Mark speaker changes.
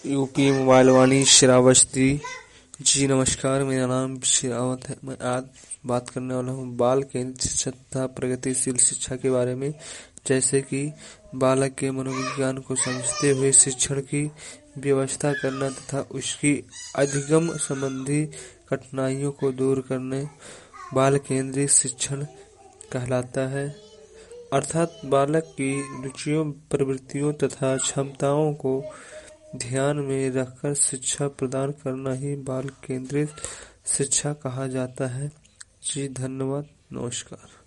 Speaker 1: UP mobile Vani Shravasti ji. नमस्कार, मेरा नाम श्रावत है। मैं आज बात करने वाला हूँ बाल केंद्रित शिक्षा तथा प्रगतिशील शिक्षा के बारे में। जैसे कि बालक के मनोविज्ञान को समझते हुए शिक्षण की व्यवस्था करना तथा उसकी अधिगम संबंधी कठिनाइयों को दूर करने बाल केंद्रित शिक्षण कहलाता है। अर्थात बालक की रुचियों, प्रवृत्तियों तथा क्षमताओं को ध्यान में रखकर शिक्षा प्रदान करना ही बाल केंद्रित शिक्षा कहा जाता है। जी धन्यवाद, नमस्कार।